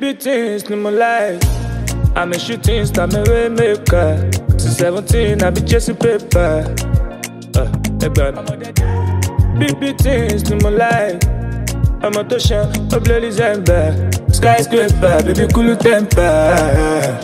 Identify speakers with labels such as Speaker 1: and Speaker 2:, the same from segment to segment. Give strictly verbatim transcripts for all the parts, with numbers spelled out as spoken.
Speaker 1: big things in my life. I'm a shooting star, me way maker. To seventeen, I be chasing paper. Uh, hey, big big things in my life. I'm a toshan, a bloody Zamba. Skyscraper, baby, cool temper.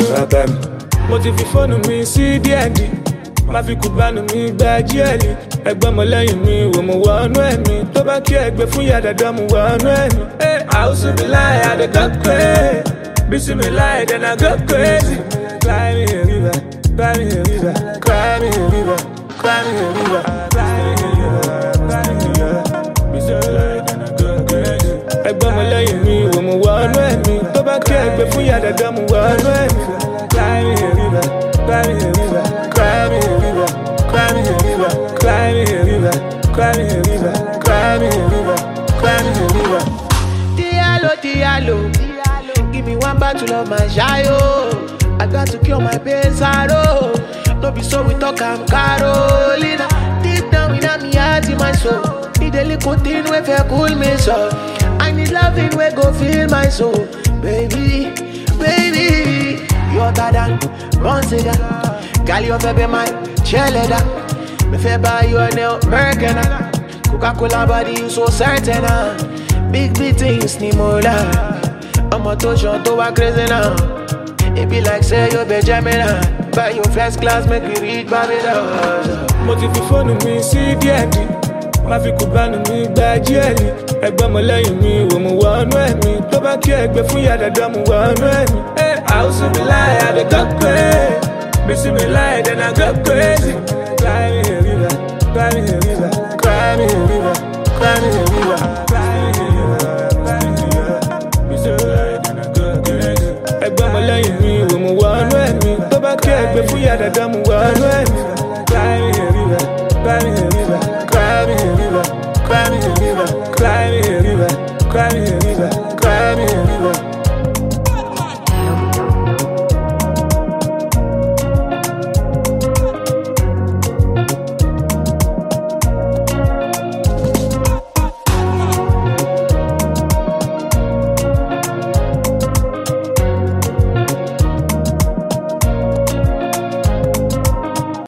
Speaker 1: Mo ti fi fóònù mi sí D and D. Má fi kùbánù mi gba jíẹ̀lì. Ẹgbọ́n mọ lẹ́yìn mi wò mo wọnú ẹ̀mí. Tó bá kí ẹgbẹ́ fún yàdàdà mo wọnú ẹ̀mí. Àwùsù mi láì, I dey go crazy. Bísí mi láì, then I go crazy. Cry me a river, cry me a river, cry me a river, cry me a river, cry me a river, cry me a river. Bísí mi láì, then I go crazy. Ẹgbọ́n mọ lẹ́yìn mi wò mo wọnú ẹ̀mí. Tó bá kí ẹgbẹ́ fún yàdàdà mo wọnú ẹ̀mí. Cry me a river, cry me a river, cry me a river, cry me a river, cry me a river, cry me a river, cry me a river, cry me a river.
Speaker 2: Diallo, Diallo, give me one bottle of my Jayo. I got to cure my pesaro. Don't be so we talk, I'm Carolina. Deep down in my heart, in my soul. Need a little thing we feel cool me so. I need loving we go feel my soul, baby, baby. You're hotter than Bonsiga. Girl, you baby my cheerleader. Me fe buy you a new Merkena. Coca-Cola body, you so certain. Uh. Big big things ni mola. I'm a touch on to a crazy now. It be like say you be jamming. Buy your first class, make you reach Babylon.
Speaker 1: Mo ti fi fóònù mi sí D and D. Má fi kùbánù mi gba jíẹ̀lì. Ẹgbọ́n mọ lẹ́yìn mi wò mo wọnú ẹ̀mí. Tó bá kí ẹgbẹ́ fún yàdàdà mo wọnú ẹ̀mí. Àwùsù mi láì, I dey go crazy. Bísí mi láì, then I go crazy. Cry me a river, cry me a river, cry me a river, cry me a river, cry me a river, cry me a river. Bísí mi láì, then I go crazy. Ẹgbọ́n mọ lẹ́yìn mi wò mo wọnú ẹ̀mí. Tó bá kí ẹgbẹ́ fún yàdàdà mo wọnú ẹ̀mí.